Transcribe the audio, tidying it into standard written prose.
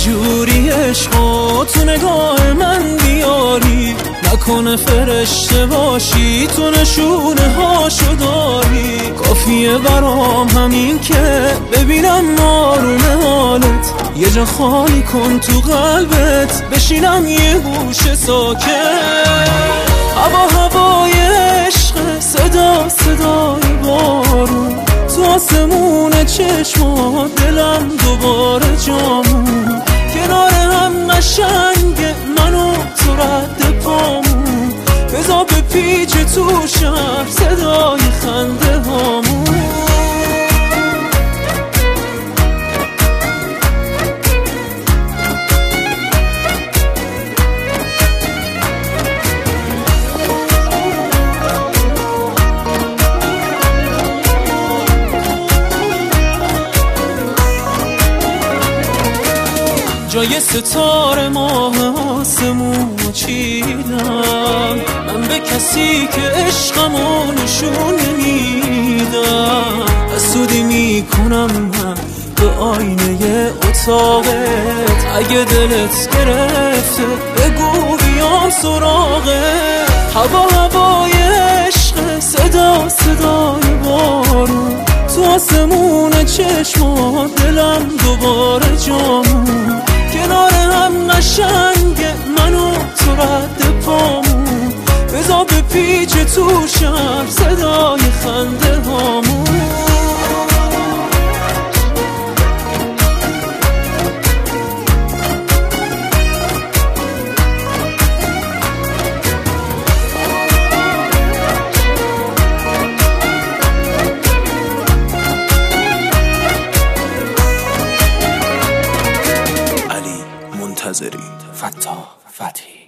جوری عشقا تو نگاه من بیاری، نکنه فرشته باشی تو نشونه هاشو داری. کافیه برام همین که ببینم آروم حالت، یه جا خالی کن تو قلبت بشینم یه گوشه ساکت. هوای عشق، صدا صدای بارون تو آسمون چشمات، دلم دوباره جامون. کنار هم قشنگه منو تو رد پامون، بذار به پیچ تو شهر صدای خنده هامون. جای ستاره ماه آسمون چیدم، من به کسی که عشقمو نشون نمیدم. حسودی میکنم من به آینه اتاقت، اگه دلت گرفته بگو بیام سراغت. هوای عشق، صدا صدای بارون تو آسمون چشمات، دلم دوباره جامون. کنار هم قشنگه منو تو رد پامون، بذار به پیچ تو شهر صدای خنده هامون. منتظری فتاح فتحی.